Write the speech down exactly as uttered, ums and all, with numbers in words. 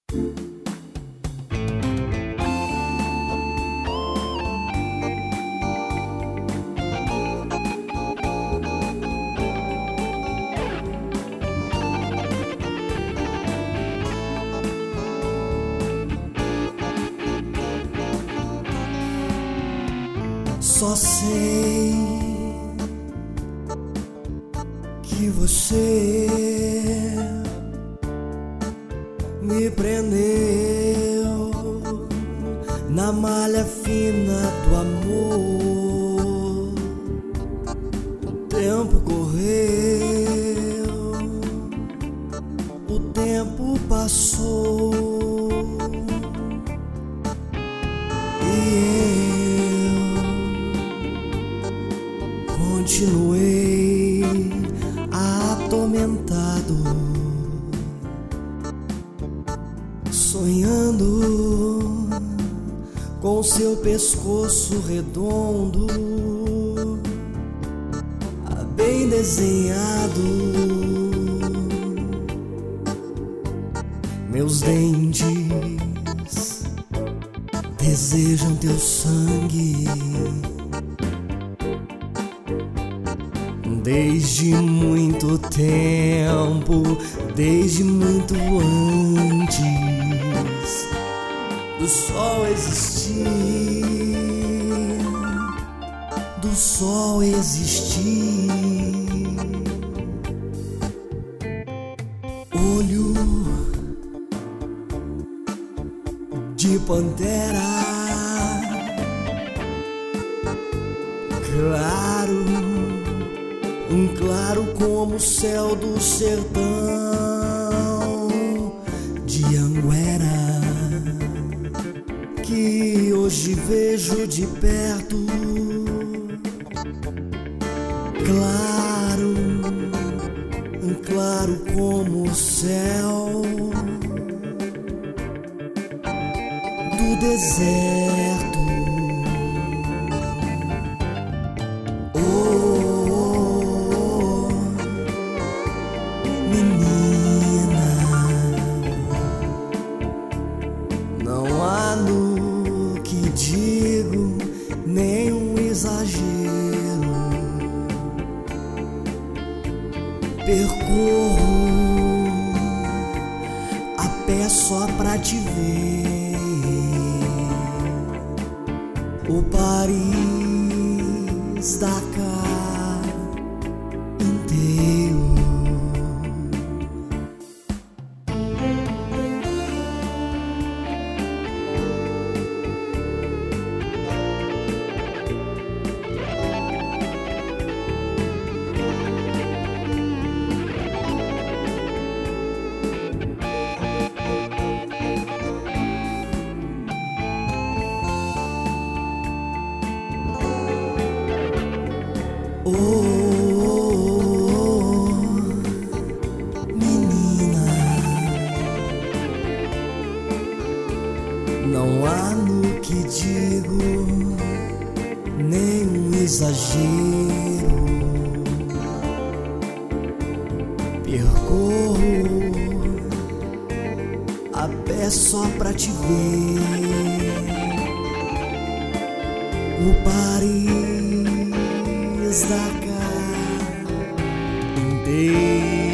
Só sei que você me prendeu na malha fina do amor. O tempo correu, o tempo passou e continuei atormentado, sonhando com seu pescoço redondo, bem desenhado. Meus dentes desejam teu sangue desde muito tempo, desde muito antes do sol existir, do sol existir. Olho de pantera, claro, um claro como o céu do sertão de Anguera, que hoje vejo de perto. Claro, um claro como o céu do deserto. Digo nenhum exagero, percorro a pé só pra te ver. O Paris da cá inteiro. Oh, oh, oh, menina, não há no que digo nenhum exagero. Percorro a pé só pra te ver. O Paris da cá inteiro.